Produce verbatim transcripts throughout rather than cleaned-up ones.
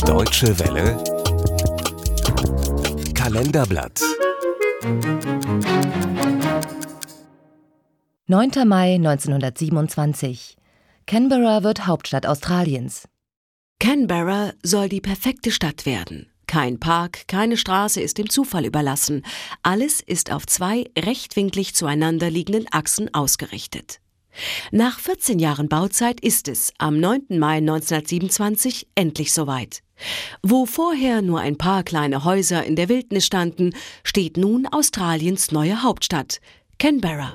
Deutsche Welle Kalenderblatt. neunter Mai neunzehnhundertsiebenundzwanzig. Canberra wird Hauptstadt Australiens. Canberra soll die perfekte Stadt werden. Kein Park, keine Straße ist dem Zufall überlassen. Alles ist auf zwei rechtwinklig zueinander liegenden Achsen ausgerichtet. Nach vierzehn Jahren Bauzeit ist es am neunten Mai neunzehnhundertsiebenundzwanzig endlich soweit. Wo vorher nur ein paar kleine Häuser in der Wildnis standen, steht nun Australiens neue Hauptstadt, Canberra.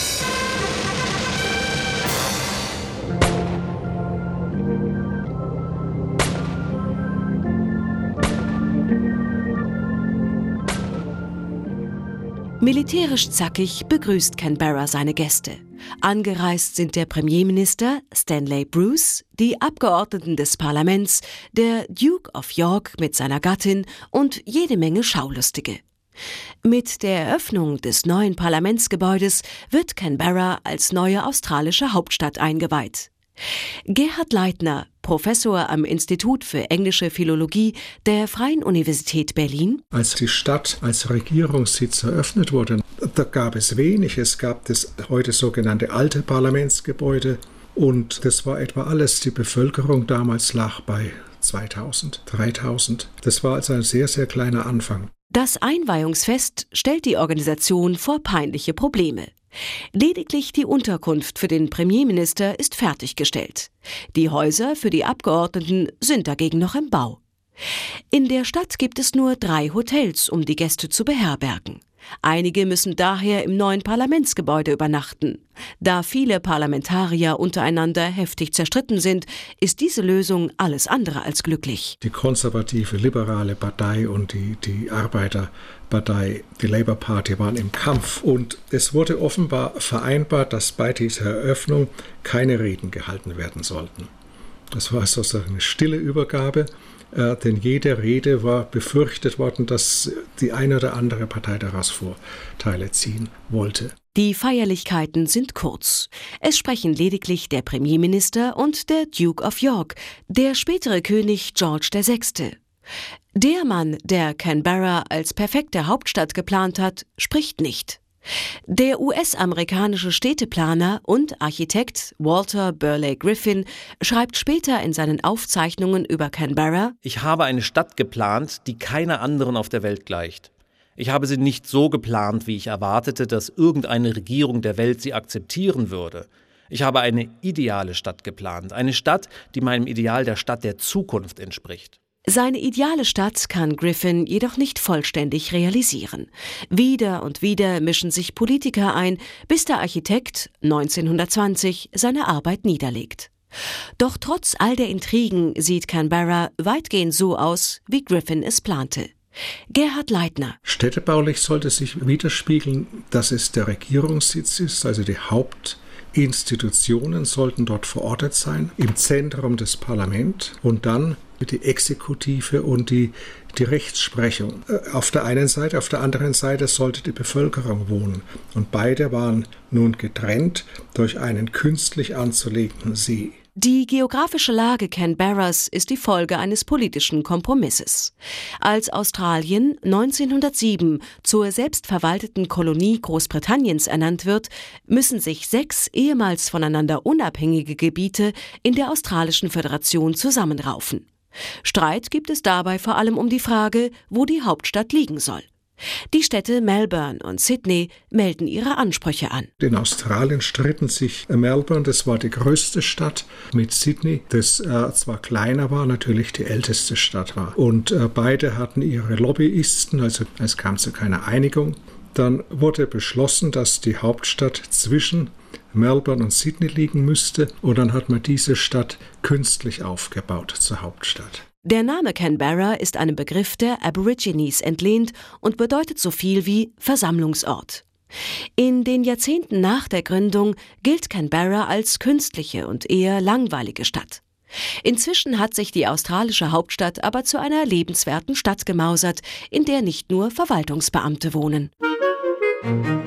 Militärisch zackig begrüßt Canberra seine Gäste. Angereist sind der Premierminister Stanley Bruce, die Abgeordneten des Parlaments, der Duke of York mit seiner Gattin und jede Menge Schaulustige. Mit der Eröffnung des neuen Parlamentsgebäudes wird Canberra als neue australische Hauptstadt eingeweiht. Gerhard Leitner, Professor am Institut für englische Philologie der Freien Universität Berlin. Als die Stadt als Regierungssitz eröffnet wurde, da gab es wenig. Es gab das heute sogenannte alte Parlamentsgebäude und das war etwa alles. Die Bevölkerung damals lag bei zweitausend, dreitausend. Das war also ein sehr, sehr kleiner Anfang. Das Einweihungsfest stellt die Organisation vor peinliche Probleme. Lediglich die Unterkunft für den Premierminister ist fertiggestellt. Die Häuser für die Abgeordneten sind dagegen noch im Bau. In der Stadt gibt es nur drei Hotels, um die Gäste zu beherbergen. Einige müssen daher im neuen Parlamentsgebäude übernachten. Da viele Parlamentarier untereinander heftig zerstritten sind, ist diese Lösung alles andere als glücklich. Die konservative, liberale Partei und die, die Arbeiterpartei, die Labour Party, waren im Kampf. Und es wurde offenbar vereinbart, dass bei dieser Eröffnung keine Reden gehalten werden sollten. Das war sozusagen eine stille Übergabe. Äh, denn jede Rede war befürchtet worden, dass die eine oder andere Partei daraus Vorteile ziehen wollte. Die Feierlichkeiten sind kurz. Es sprechen lediglich der Premierminister und der Duke of York, der spätere König George der Sechste. Der Mann, der Canberra als perfekte Hauptstadt geplant hat, spricht nicht. Der U S-amerikanische Städteplaner und Architekt Walter Burley Griffin schreibt später in seinen Aufzeichnungen über Canberra: Ich habe eine Stadt geplant, die keiner anderen auf der Welt gleicht. Ich habe sie nicht so geplant, wie ich erwartete, dass irgendeine Regierung der Welt sie akzeptieren würde. Ich habe eine ideale Stadt geplant, eine Stadt, die meinem Ideal der Stadt der Zukunft entspricht. Seine ideale Stadt kann Griffin jedoch nicht vollständig realisieren. Wieder und wieder mischen sich Politiker ein, bis der Architekt neunzehnhundertzwanzig seine Arbeit niederlegt. Doch trotz all der Intrigen sieht Canberra weitgehend so aus, wie Griffin es plante. Gerhard Leitner. Städtebaulich sollte sich widerspiegeln, dass es der Regierungssitz ist, also die Hauptinstitutionen sollten dort verortet sein, im Zentrum des Parlaments und dann die Exekutive und die, die Rechtsprechung. Auf der einen Seite, auf der anderen Seite sollte die Bevölkerung wohnen. Und beide waren nun getrennt durch einen künstlich anzulegenden See. Die geografische Lage Canberras ist die Folge eines politischen Kompromisses. Als Australien neunzehnhundertsieben zur selbstverwalteten Kolonie Großbritanniens ernannt wird, müssen sich sechs ehemals voneinander unabhängige Gebiete in der australischen Föderation zusammenraufen. Streit gibt es dabei vor allem um die Frage, wo die Hauptstadt liegen soll. Die Städte Melbourne und Sydney melden ihre Ansprüche an. In Australien stritten sich Melbourne, das war die größte Stadt, mit Sydney, das äh, zwar kleiner war, natürlich die älteste Stadt war. Und äh, beide hatten ihre Lobbyisten, also es kam zu keiner Einigung. Dann wurde beschlossen, dass die Hauptstadt zwischen Melbourne und Sydney liegen müsste und dann hat man diese Stadt künstlich aufgebaut zur Hauptstadt. Der Name Canberra ist einem Begriff der Aborigines entlehnt und bedeutet so viel wie Versammlungsort. In den Jahrzehnten nach der Gründung gilt Canberra als künstliche und eher langweilige Stadt. Inzwischen hat sich die australische Hauptstadt aber zu einer lebenswerten Stadt gemausert, in der nicht nur Verwaltungsbeamte wohnen.